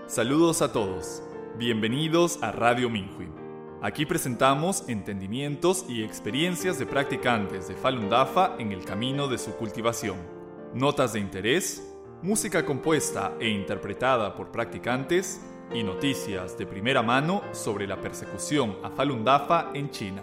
Saludos a todos. Bienvenidos a Radio Minhui. Aquí presentamos entendimientos y experiencias de practicantes de Falun Dafa en el camino de su cultivación. Notas de interés, música compuesta e interpretada por practicantes y noticias de primera mano sobre la persecución a Falun Dafa en China.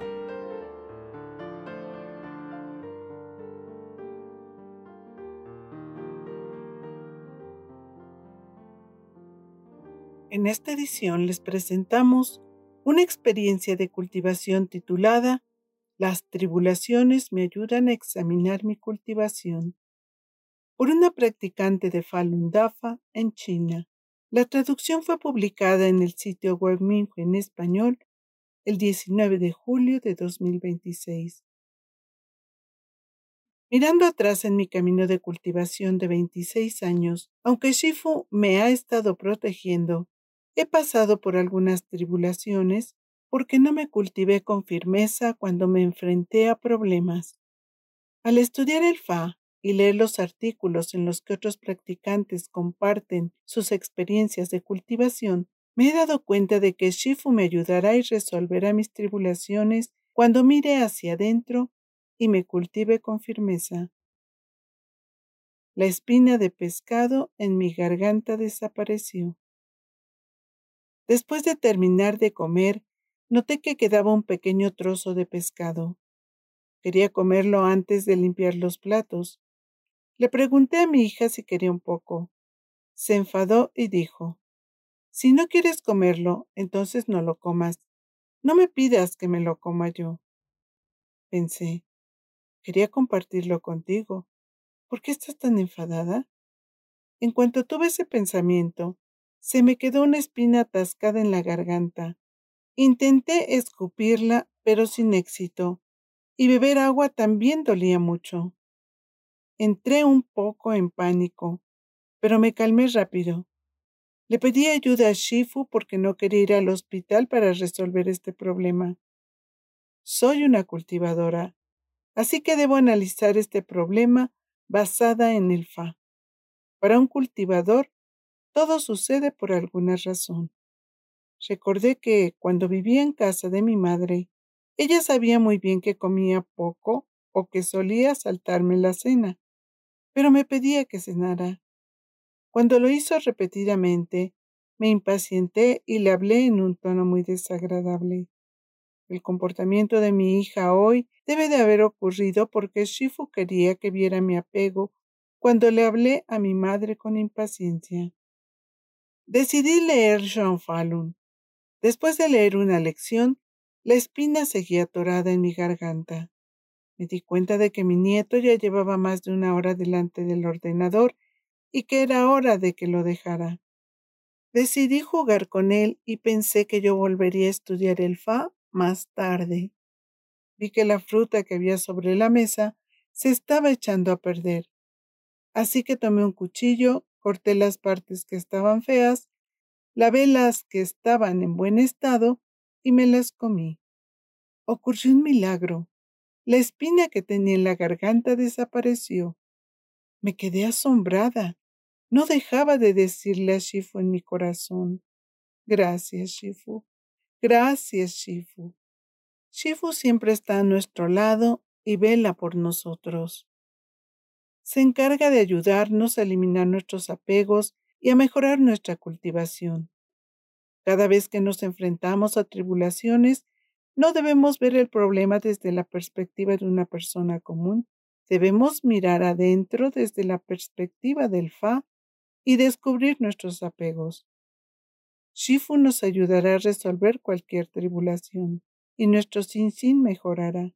En esta edición les presentamos una experiencia de cultivación titulada Las tribulaciones me ayudan a examinar mi cultivación, por una practicante de Falun Dafa en China. La traducción fue publicada en el sitio web Minhui en español el 19 de julio de 2026. Mirando atrás en mi camino de cultivación de 26 años, aunque Shifu me ha estado protegiendo, he pasado por algunas tribulaciones porque no me cultivé con firmeza cuando me enfrenté a problemas. Al estudiar el Fa y leer los artículos en los que otros practicantes comparten sus experiencias de cultivación, me he dado cuenta de que Shifu me ayudará y resolverá mis tribulaciones cuando mire hacia adentro y me cultive con firmeza. La espina de pescado en mi garganta desapareció. Después de terminar de comer, noté que quedaba un pequeño trozo de pescado. Quería comerlo antes de limpiar los platos. Le pregunté a mi hija si quería un poco. Se enfadó y dijo: «Si no quieres comerlo, entonces no lo comas. No me pidas que me lo coma yo». Pensé: «Quería compartirlo contigo. ¿Por qué estás tan enfadada?» En cuanto tuve ese pensamiento, se me quedó una espina atascada en la garganta. Intenté escupirla, pero sin éxito, y beber agua también dolía mucho. Entré un poco en pánico, pero me calmé rápido. Le pedí ayuda a Shifu porque no quería ir al hospital para resolver este problema. Soy una cultivadora, así que debo analizar este problema basada en el Fa. Para un cultivador, todo sucede por alguna razón. Recordé que cuando vivía en casa de mi madre, ella sabía muy bien que comía poco o que solía saltarme la cena, pero me pedía que cenara. Cuando lo hizo repetidamente, me impacienté y le hablé en un tono muy desagradable. El comportamiento de mi hija hoy debe de haber ocurrido porque Shifu quería que viera mi apego cuando le hablé a mi madre con impaciencia. Decidí leer Zhong Falun. Después de leer una lección, la espina seguía atorada en mi garganta. Me di cuenta de que mi nieto ya llevaba más de una hora delante del ordenador y que era hora de que lo dejara. Decidí jugar con él y pensé que yo volvería a estudiar el Fa más tarde. Vi que la fruta que había sobre la mesa se estaba echando a perder. Así que tomé un cuchillo, corté las partes que estaban feas, lavé las que estaban en buen estado y me las comí. Ocurrió un milagro. La espina que tenía en la garganta desapareció. Me quedé asombrada. No dejaba de decirle a Shifu en mi corazón: «Gracias, Shifu. Gracias, Shifu». Shifu siempre está a nuestro lado y vela por nosotros. Se encarga de ayudarnos a eliminar nuestros apegos y a mejorar nuestra cultivación. Cada vez que nos enfrentamos a tribulaciones, no debemos ver el problema desde la perspectiva de una persona común. Debemos mirar adentro desde la perspectiva del Fa y descubrir nuestros apegos. Shifu nos ayudará a resolver cualquier tribulación y nuestro sin mejorará.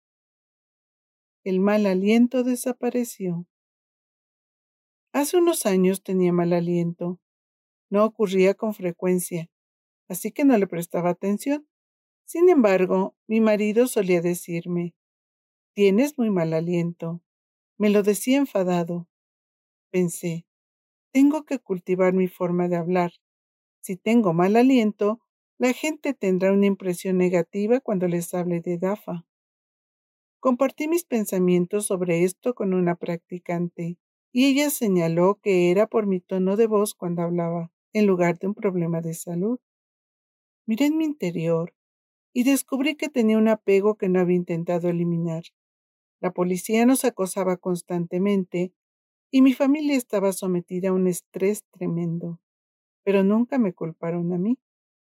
El mal aliento desapareció. Hace unos años tenía mal aliento. No ocurría con frecuencia, así que no le prestaba atención. Sin embargo, mi marido solía decirme: «Tienes muy mal aliento». Me lo decía enfadado. Pensé: tengo que cultivar mi forma de hablar. Si tengo mal aliento, la gente tendrá una impresión negativa cuando les hable de Dafa. Compartí mis pensamientos sobre esto con una practicante, y ella señaló que era por mi tono de voz cuando hablaba. en lugar de un problema de salud. Miré en mi interior y descubrí que tenía un apego que no había intentado eliminar. La policía nos acosaba constantemente y mi familia estaba sometida a un estrés tremendo, pero nunca me culparon a mí.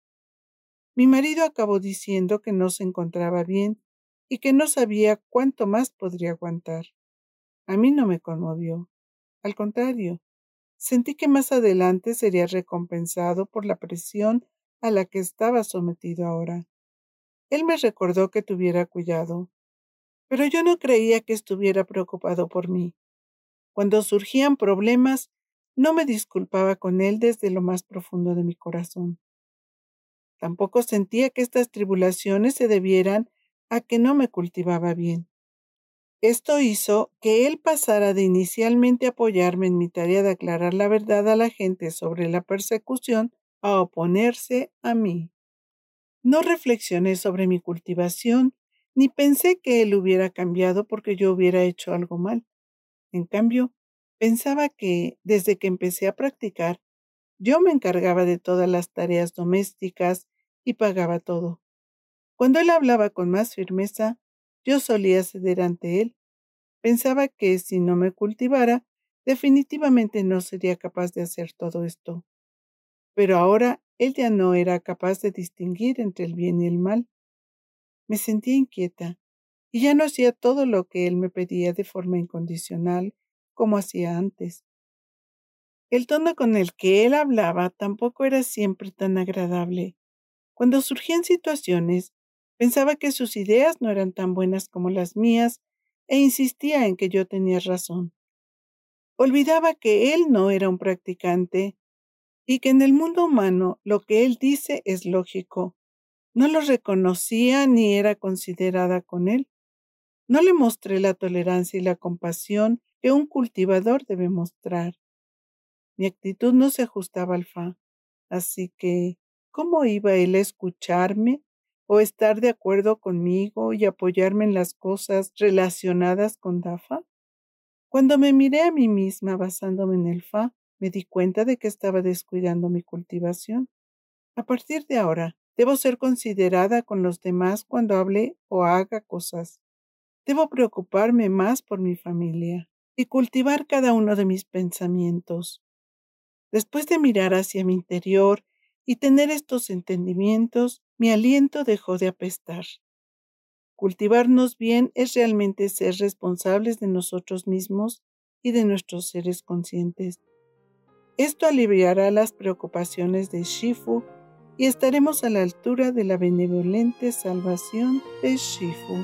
Mi marido acabó diciendo que no se encontraba bien y que no sabía cuánto más podría aguantar. A mí no me conmovió. Al contrario, sentí que más adelante sería recompensado por la presión a la que estaba sometido ahora. Él me recordó que tuviera cuidado, pero yo no creía que estuviera preocupado por mí. Cuando surgían problemas, no me disculpaba con él desde lo más profundo de mi corazón. Tampoco sentía que estas tribulaciones se debieran a que no me cultivaba bien. Esto hizo que él pasara de inicialmente apoyarme en mi tarea de aclarar la verdad a la gente sobre la persecución a oponerse a mí. No reflexioné sobre mi cultivación, ni pensé que él hubiera cambiado porque yo hubiera hecho algo mal. En cambio, pensaba que, desde que empecé a practicar, yo me encargaba de todas las tareas domésticas y pagaba todo. Cuando él hablaba con más firmeza, yo solía ceder ante él. Pensaba que si no me cultivara, definitivamente no sería capaz de hacer todo esto. Pero ahora él ya no era capaz de distinguir entre el bien y el mal. Me sentía inquieta y ya no hacía todo lo que él me pedía de forma incondicional como hacía antes. El tono con el que él hablaba tampoco era siempre tan agradable. Cuando surgían situaciones, pensaba que sus ideas no eran tan buenas como las mías e insistía en que yo tenía razón. Olvidaba que él no era un practicante y que en el mundo humano lo que él dice es lógico. No lo reconocía ni era considerada con él. No le mostré la tolerancia y la compasión que un cultivador debe mostrar. Mi actitud no se ajustaba al Fa, así que, ¿cómo iba él a escucharme o estar de acuerdo conmigo y apoyarme en las cosas relacionadas con Dafa? Cuando me miré a mí misma basándome en el Fa, me di cuenta de que estaba descuidando mi cultivación. A partir de ahora, debo ser considerada con los demás cuando hable o haga cosas. Debo preocuparme más por mi familia y cultivar cada uno de mis pensamientos. Después de mirar hacia mi interior y tener estos entendimientos, mi aliento dejó de apestar. Cultivarnos bien es realmente ser responsables de nosotros mismos y de nuestros seres conscientes. Esto aliviará las preocupaciones de Shifu y estaremos a la altura de la benevolente salvación de Shifu.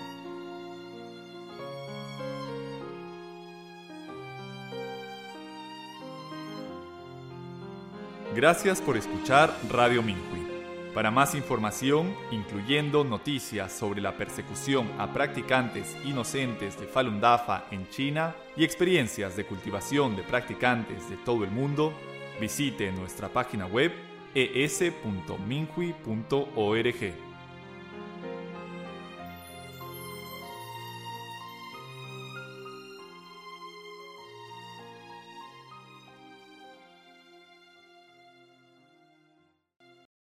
Gracias por escuchar Radio Minhui. Para más información, incluyendo noticias sobre la persecución a practicantes inocentes de Falun Dafa en China y experiencias de cultivación de practicantes de todo el mundo, visite nuestra página web es.minhui.org.